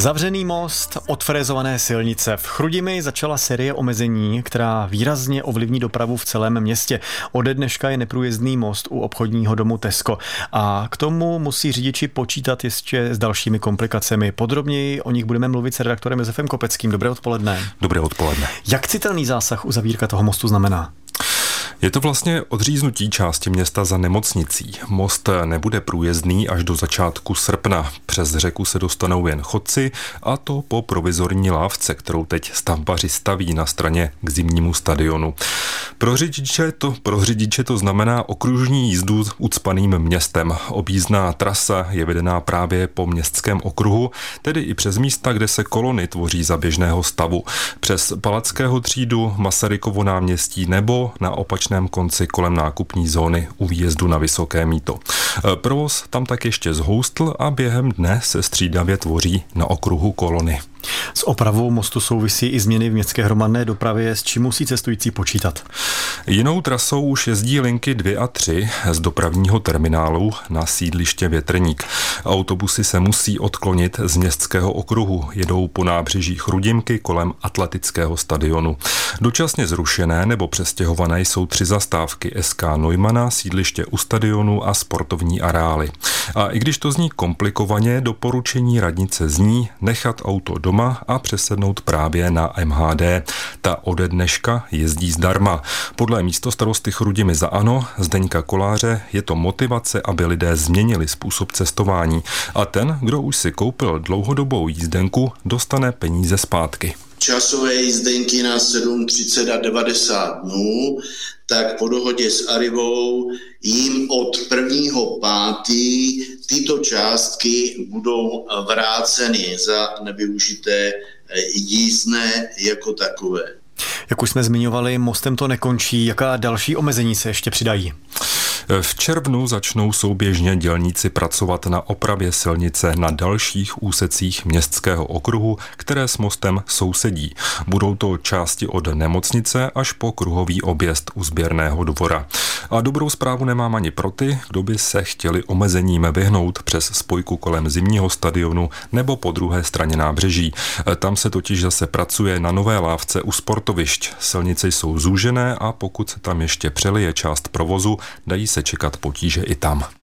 Zavřený most, odfrézované silnice. V Chrudimi začala série omezení, která výrazně ovlivní dopravu v celém městě. Ode dneška je neprůjezdný most u obchodního domu Tesco. A k tomu musí řidiči počítat ještě s dalšími komplikacemi. Podrobněji o nich budeme mluvit s redaktorem Josefem Kopeckým. Dobré odpoledne. Dobré odpoledne. Jak citelný zásah uzavírka toho mostu znamená? Je to vlastně odříznutí části města za nemocnicí. Most nebude průjezdný až do začátku srpna. Přes řeku se dostanou jen chodci, a to po provizorní lávce, kterou teď stavbaři staví na straně k zimnímu stadionu. Pro řidiče to znamená okružní jízdu ucpaným městem. Objízdná trasa je vedená právě po městském okruhu, tedy i přes místa, kde se kolony tvoří za běžného stavu. Přes Palackého třídu, Masarykovo náměstí nebo na opačném konci kolem nákupní zóny u výjezdu na Vysoké Mýto. Provoz tam tak ještě zhoustl a během dne se střídavě tvoří na okruhu kolony. S opravou mostu souvisí i změny v městské hromadné dopravě, s čím musí cestující počítat. Jinou trasou už jezdí linky 2 a 3 z dopravního terminálu na sídliště Větrník. Autobusy se musí odklonit z městského okruhu, jedou po nábřeží Chrudimky kolem atletického stadionu. Dočasně zrušené nebo přestěhované jsou 3 zastávky SK Neumana, sídliště u stadionu a sportovní areály. A i když to zní komplikovaně, doporučení radnice zní nechat auto doma a přesednout právě na MHD. Ta ode dneška jezdí zdarma. Podle místostarosty Chrudimi za ANO Zdeňka Koláře je to motivace, aby lidé změnili způsob cestování. A ten, kdo už si koupil dlouhodobou jízdenku, dostane peníze zpátky. Časové jízdenky na 7, 30 a 90 dnů, tak po dohodě s Arrivou jim od 1.5. tyto částky budou vráceny za nevyužité jízdné jako takové. Jak už jsme zmiňovali, mostem to nekončí. Jaká další omezení se ještě přidají? V červnu začnou souběžně dělníci pracovat na opravě silnice na dalších úsecích městského okruhu, které s mostem sousedí. Budou to části od nemocnice až po kruhový objezd u sběrného dvora. A dobrou zprávu nemám ani pro ty, kdo by se chtěli omezením vyhnout přes spojku kolem zimního stadionu nebo po druhé straně nábřeží. Tam se totiž zase pracuje na nové lávce u sportovišť. Silnice jsou zúžené a pokud se tam ještě přelije část provozu, dají se čekat potíže i tam.